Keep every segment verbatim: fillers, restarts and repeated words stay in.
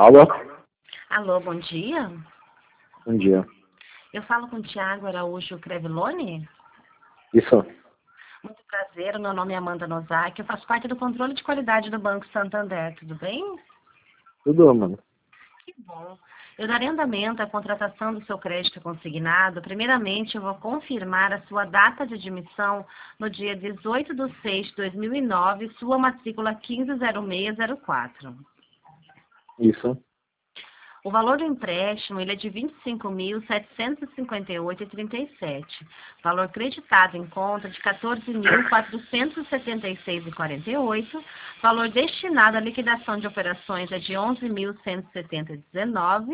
Alô? Alô, bom dia. Bom dia. Eu falo com o Tiago Araújo Crevilone. Isso. Muito prazer, meu nome é Amanda Nozaki, eu faço parte do controle de qualidade do Banco Santander, tudo bem? Tudo, mano. Que bom. Eu darei andamento à contratação do seu crédito consignado. Primeiramente, eu vou confirmar a sua data de admissão no dia dezoito de seis de dois mil e nove, sua matrícula quinze zero seis zero quatro. Isso. O valor do empréstimo ele é de vinte e cinco mil, setecentos e cinquenta e oito reais e trinta e sete. Valor creditado em conta de quatorze mil, quatrocentos e setenta e seis reais e quarenta e oito. Valor destinado à liquidação de operações é de onze mil, cento e setenta reais e dezenove.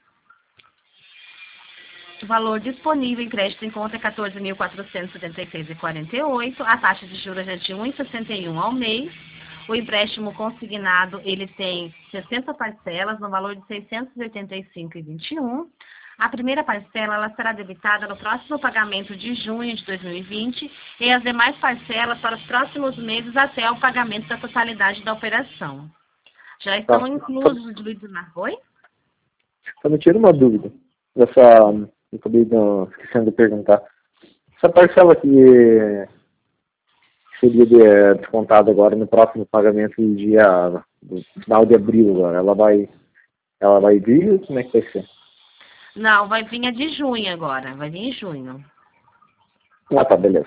O valor disponível em crédito em conta é quatorze mil, quatrocentos e setenta e seis reais e quarenta e oito. A taxa de juros é de um vírgula sessenta e um ao mês. O empréstimo consignado, ele tem sessenta parcelas, no valor de seiscentos e oitenta e cinco reais e vinte e um. A primeira parcela, ela será debitada no próximo pagamento de junho de dois mil e vinte e as demais parcelas para os próximos meses até o pagamento da totalidade da operação. Já estão Tá. inclusos os dividendos na... Oi? Só me tira uma dúvida. Essa, eu acabei não- esquecendo de perguntar. Essa parcela que seria de- descontada agora no próximo pagamento do dia do final de abril agora, ela vai, ela vai vir? Como é que vai ser? Não, vai vir a de junho agora, vai vir em junho. Ah, tá, beleza.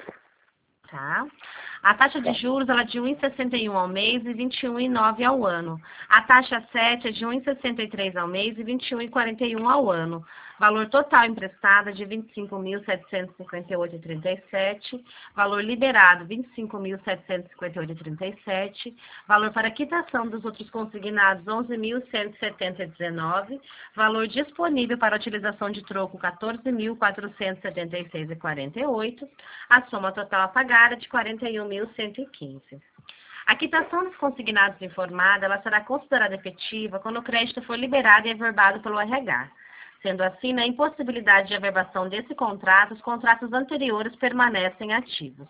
Tá? A taxa de juros ela é de um vírgula sessenta e um ao mês e vinte e um vírgula nove ao ano. A taxa sete é de um vírgula sessenta e três ao mês e vinte e um vírgula quarenta e um ao ano. Valor total emprestado é de vinte e cinco mil, setecentos e cinquenta e oito reais e trinta e sete. Valor liberado, vinte e cinco mil, setecentos e cinquenta e oito reais e trinta e sete. Valor para quitação dos outros consignados, onze mil, cento e setenta reais e dezenove. Valor disponível para utilização de troco, quatorze mil, quatrocentos e setenta e seis reais e quarenta e oito. A soma total a pagar é de quarenta e um mil, cento e quinze. A quitação dos consignados informada, ela será considerada efetiva quando o crédito for liberado e averbado pelo R H. Sendo assim, na impossibilidade de averbação desse contrato, os contratos anteriores permanecem ativos.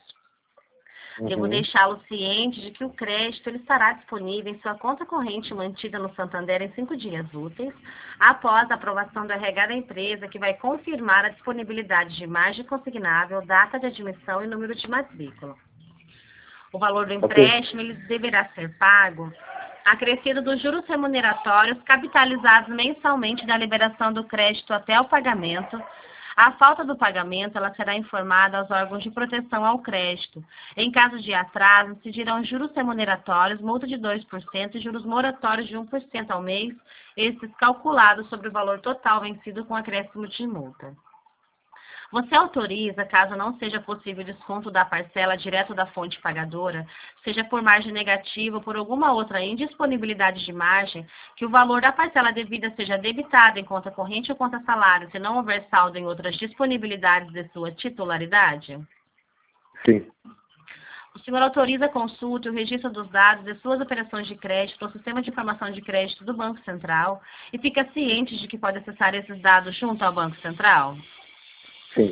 Devo Uhum. deixá-lo ciente de que o crédito ele estará disponível em sua conta corrente mantida no Santander em cinco dias úteis, após a aprovação do R H da empresa, que vai confirmar a disponibilidade de margem consignável, data de admissão e número de matrícula. O valor do empréstimo ele deverá ser pago acrescido dos juros remuneratórios capitalizados mensalmente da liberação do crédito até o pagamento. A falta do pagamento ela será informada aos órgãos de proteção ao crédito. Em caso de atraso, se dirão juros remuneratórios, multa de dois por cento e juros moratórios de um por cento ao mês, esses calculados sobre o valor total vencido com acréscimo de multa. Você autoriza, caso não seja possível desconto da parcela direto da fonte pagadora, seja por margem negativa ou por alguma outra indisponibilidade de margem, que o valor da parcela devida seja debitado em conta corrente ou conta salário, se não houver saldo em outras disponibilidades de sua titularidade? Sim. O senhor autoriza a consulta e o registro dos dados de suas operações de crédito ao Sistema de Informação de Crédito do Banco Central e fica ciente de que pode acessar esses dados junto ao Banco Central? Sim.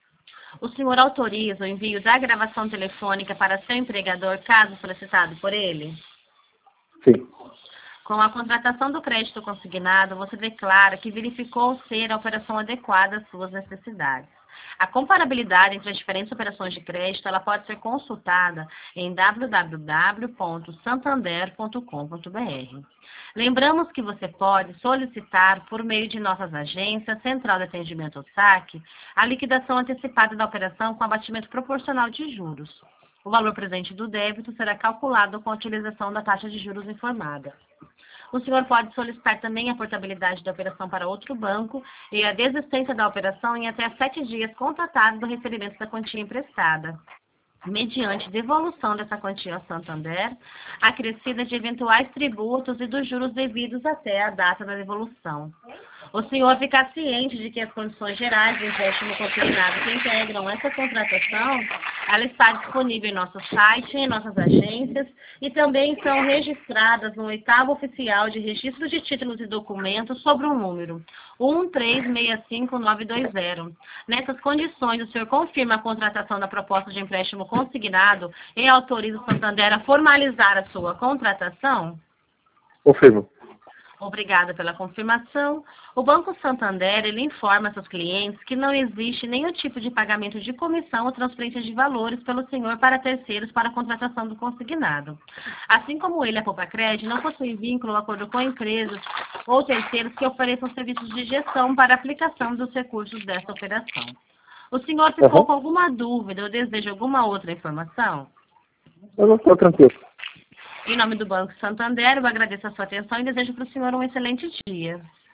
O senhor autoriza o envio da gravação telefônica para seu empregador, caso solicitado por ele? Sim. Com a contratação do crédito consignado, você declara que verificou ser a operação adequada às suas necessidades. A comparabilidade entre as diferentes operações de crédito ela pode ser consultada em w w w ponto santander ponto com ponto b r. Lembramos que você pode solicitar, por meio de nossas agências, Central de Atendimento ao Saque, a liquidação antecipada da operação com abatimento proporcional de juros. O valor presente do débito será calculado com a utilização da taxa de juros informada. O senhor pode solicitar também a portabilidade da operação para outro banco e a desistência da operação em até sete dias contatado do recebimento da quantia emprestada, mediante devolução dessa quantia ao Santander, acrescida de eventuais tributos e dos juros devidos até a data da devolução. O senhor fica ciente de que as condições gerais do empréstimo consignado que integram essa contratação, ela está disponível em nosso site, em nossas agências e também são registradas no oitavo oficial de registro de títulos e documentos sobre o número um três seis cinco nove dois zero. Nessas condições, o senhor confirma a contratação da proposta de empréstimo consignado e autoriza o Santander a formalizar a sua contratação? Confirmo. Obrigada pela confirmação. O Banco Santander, ele informa seus clientes que não existe nenhum tipo de pagamento de comissão ou transferência de valores pelo senhor para terceiros para a contratação do consignado. Assim como ele, a Poupa-Cred, não possui vínculo ou acordo com empresas ou terceiros que ofereçam serviços de gestão para a aplicação dos recursos desta operação. O senhor ficou Uhum. com alguma dúvida ou deseja alguma outra informação? Eu não estou tranquilo. Em nome do Banco Santander, eu agradeço a sua atenção e desejo para o senhor um excelente dia.